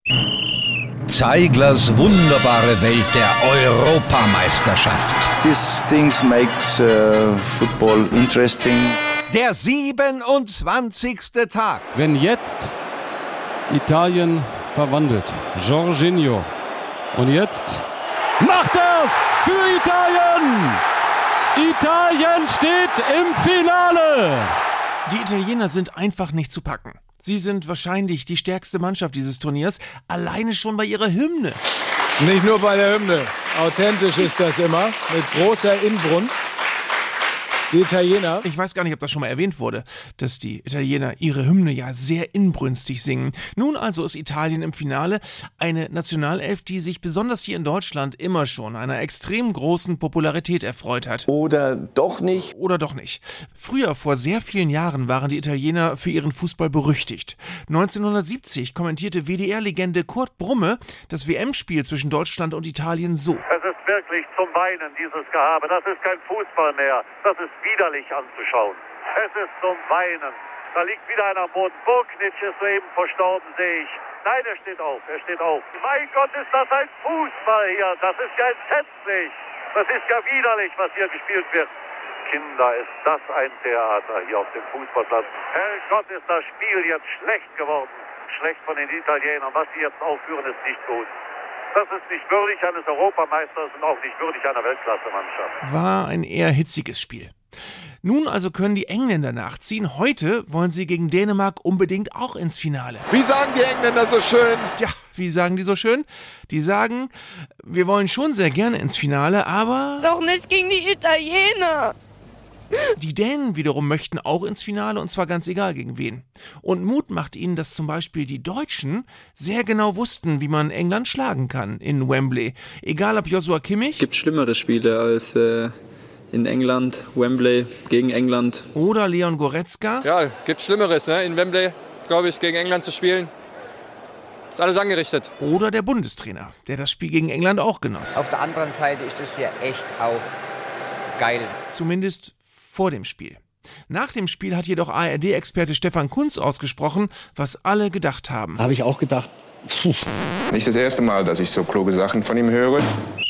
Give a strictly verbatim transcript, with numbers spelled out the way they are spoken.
Zeiglers wunderbare Welt der Europameisterschaft. These things makes uh, football interesting. Der siebenundzwanzigste Tag. Wenn jetzt Italien verwandelt, Jorginho, und jetzt macht er's für Italien! Italien steht im Finale! Die Italiener sind einfach nicht zu packen. Sie sind wahrscheinlich die stärkste Mannschaft dieses Turniers, alleine schon bei ihrer Hymne. Nicht nur bei der Hymne. Authentisch ist das immer, mit großer Inbrunst. Die Italiener. Ich weiß gar nicht, ob das schon mal erwähnt wurde, dass die Italiener ihre Hymne ja sehr inbrünstig singen. Nun also ist Italien im Finale, eine Nationalelf, die sich besonders hier in Deutschland immer schon einer extrem großen Popularität erfreut hat. Oder doch nicht. Oder doch nicht. Früher, vor sehr vielen Jahren, waren die Italiener für ihren Fußball berüchtigt. neunzehnhundertsiebzig kommentierte W D R-Legende Kurt Brumme das W M-Spiel zwischen Deutschland und Italien so. Es ist wirklich zum Weinen, dieses Gehabe. Das ist kein Fußball mehr. Das ist widerlich anzuschauen. Es ist zum Weinen. Da liegt wieder einer am Boden. Burknitsch ist soeben verstorben, sehe ich. Nein, er steht auf, er steht auf. Mein Gott, ist das ein Fußball hier. Das ist ja entsetzlich. Das ist ja widerlich, was hier gespielt wird. Kinder, ist das ein Theater hier auf dem Fußballplatz. Herrgott, ist das Spiel jetzt schlecht geworden. Schlecht von den Italienern. Was sie jetzt aufführen, ist nicht gut. Das ist nicht würdig eines Europameisters und auch nicht würdig einer Weltklasse-Mannschaft. War ein eher hitziges Spiel. Nun also können die Engländer nachziehen. Heute wollen sie gegen Dänemark unbedingt auch ins Finale. Wie sagen die Engländer so schön? Ja, wie sagen die so schön? Die sagen, wir wollen schon sehr gerne ins Finale, aber... Doch nicht gegen die Italiener! Die Dänen wiederum möchten auch ins Finale, und zwar ganz egal gegen wen. Und Mut macht ihnen, dass zum Beispiel die Deutschen sehr genau wussten, wie man England schlagen kann in Wembley. Egal ob Joshua Kimmich... Gibt schlimmere Spiele als äh, in England, Wembley, gegen England. Oder Leon Goretzka. Ja, gibt Schlimmeres, ne? In Wembley, glaube ich, gegen England zu spielen. Ist alles angerichtet. Oder der Bundestrainer, der das Spiel gegen England auch genoss. Auf der anderen Seite ist das ja echt auch geil. Zumindest vor dem Spiel. Nach dem Spiel hat jedoch A R D-Experte Stefan Kuntz ausgesprochen, was alle gedacht haben. Habe ich auch gedacht. Puh. Nicht das erste Mal, dass ich so kluge Sachen von ihm höre.